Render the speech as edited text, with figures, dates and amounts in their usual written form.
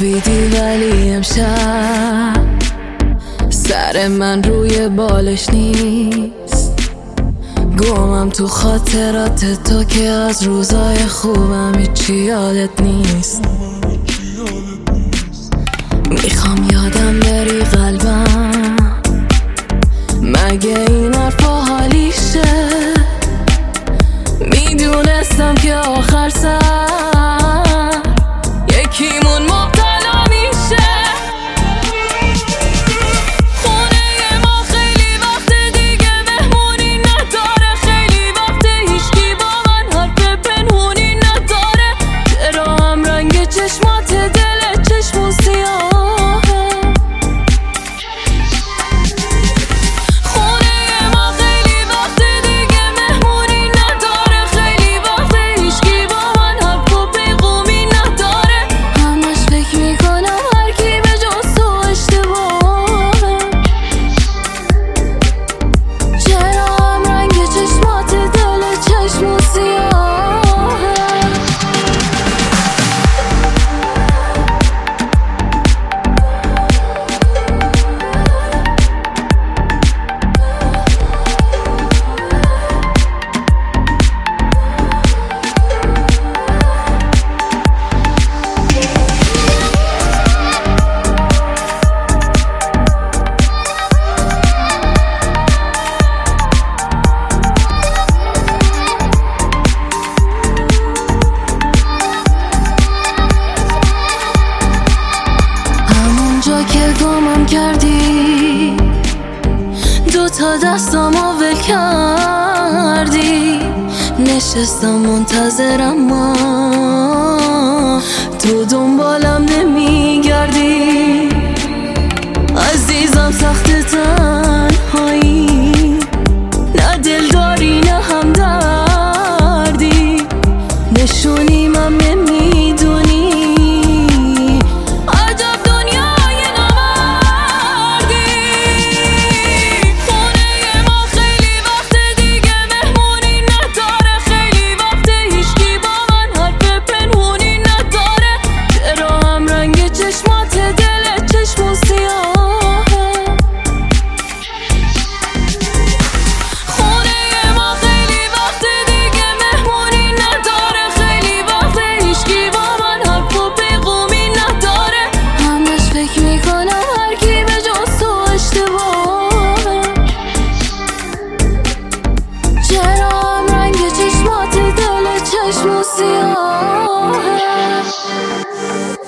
خوابیدی ولی امشب سر من روی بالش نیست. گمم تو خاطرات تو که از روزای خوبم هیچی یادت نیست. میخوام یادم بری قلبم، مگه این حرفا حالیشه؟ میدونستم که آخر سر یکیمون مبتلا میشه. خونه ما خیلی وقت دیگه مهمونی نداره، خیلی وقت هیچکی با من حرف پنهونی نداره. چرا هم رنگ چشمات دل چشمون سیاهه؟ خونه ما خیلی وقت دیگه مهمونی نداره، خیلی وقت هیچکی با من حرف و پیغومی نداره. همش فکر میکنم هر کی به جز تو اشتباهه. چرا هم رنگ چشمات دل چشمون سیاهه؟ همونجا که گمم کردی دوتا دستامو ول کردی، نشستم منتظرم ما تو دنبالم نمیگردی. عزیزم سخت تنهایی، نه دل داری نه هم دردی، نشونی من نمیدونی. چشمات دل چشم سیاهه.